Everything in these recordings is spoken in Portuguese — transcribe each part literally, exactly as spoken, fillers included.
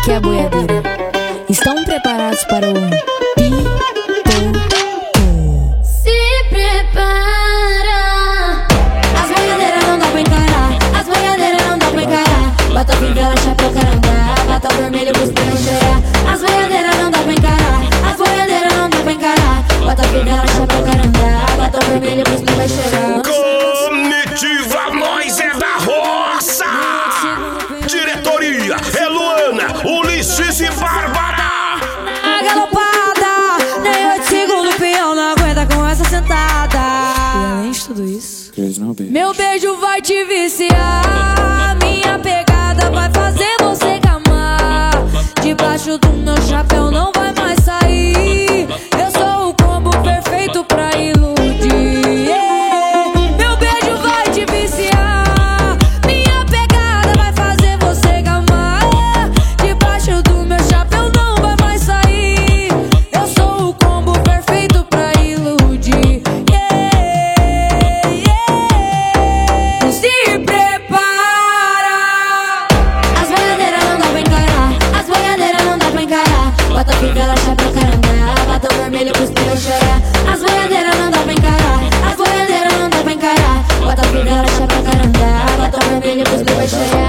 aqui é a boiadeira. Estão preparados para o pipoco? Se prepara. As boiadeiras não dá pra encarar. As boiadeiras não dá pra encarar. Bota a fivela, chapéu, carandá. Bota o vermelho pros pneus chorar. As boiadeiras não dá pra encarar. As boiadeiras não dá pra encarar. Bota a fivela, chapéu, carandá. Bota o vermelho pros pneus chorar. Comitiva Nós é da Roça. Diretoria é Luana, Ulisses e Bárbara. A galopada, nem oito segundos, peão não aguenta com essa sentada. E além de tudo isso, meu beijo vai te viciar. Minha pegada vai fazer você gamar. Debaixo do meu chapéu não vai mais sair. Eu sou o combo perfeito pra iludir. Yeah. Meu beijo vai te viciar. Minha pegada vai fazer você gamar. Debaixo do meu chapéu não vai mais sair. Eu sou o combo perfeito pra iludir. Yeah, yeah. Se prepara. As boiadeiras não dá pra encarar. As boiadeiras não dá pra encarar. Bota a fivela, chapéu, carandá. Bota o vermelho pros pneus chorar. As boiadeiras não dá pra encarar. As boiadeiras não dá pra encarar. Bota a fivela, chapéu, carandá. Bota o vermelho pros pneus chorar.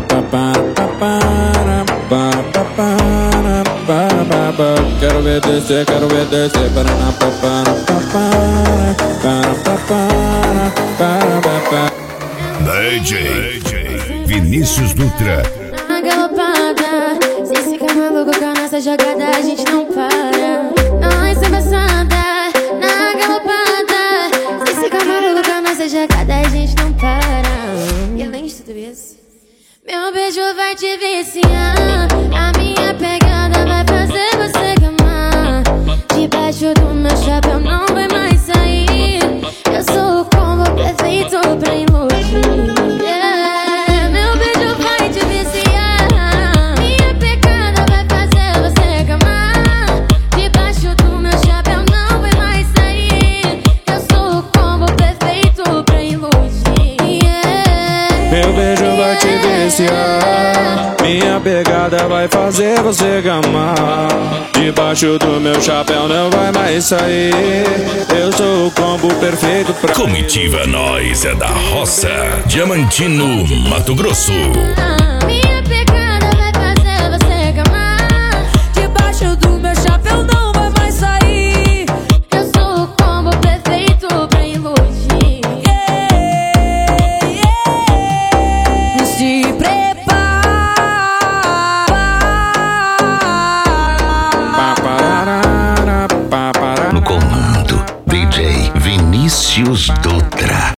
Quero ver descer, quero ver descer. D J Vinícius Dutra. Na galopada, sem ficar maluco com a nossa jogada, a gente não para. Nós é passada, na galopada, sem ficar maluco com a nossa jogada, a gente não para. E além de tudo isso, meu beijo vai te viciar. A minha pegada vai fazer você gamar. Debaixo do meu chapéu não vai mais sair. Eu sou o combo perfeito pra iludir. Yeah. Meu beijo vai te viciar. Minha pegada vai fazer você gamar. Debaixo do meu chapéu não vai mais sair. Eu sou o combo perfeito pra iludir. Yeah. Meu beijo vai te viciar. Minha pegada vai fazer você gamar. Debaixo do meu chapéu não vai mais sair. Eu sou o combo perfeito pra... Comitiva Nós é da Roça, Diamantino, Mato Grosso. Minha pegada vai fazer você gamar. Debaixo do meu chapéu não vai mais sair. Eu sou o combo perfeito pra iludir. Yeah, yeah. Se prepara. No comando, D J Vinícius Dutra.